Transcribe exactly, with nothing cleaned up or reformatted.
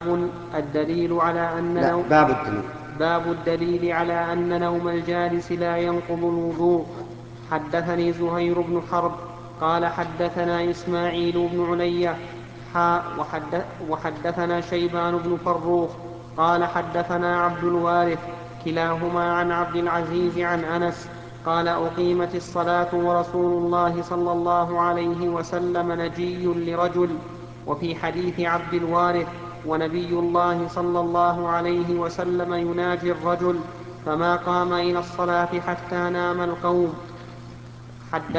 الدليل على أن لا، نوم باب الدليل. باب الدليل على أن نوم الجالس لا ينقض الوضوء. حدثني زهير بن حرب قال حدثنا إسماعيل بن علية حاء وحدث وحدثنا شيبان بن فروخ قال حدثنا عبد الوارث كلاهما عن عبد العزيز عن أنس قال أقيمت الصلاة ورسول الله صلى الله عليه وسلم نجي لرجل. وفي حديث عبد الوارث ونبي الله صلى الله عليه وسلم يناجي الرجل فما قام إلى الصلاة حتى نام القوم. حدث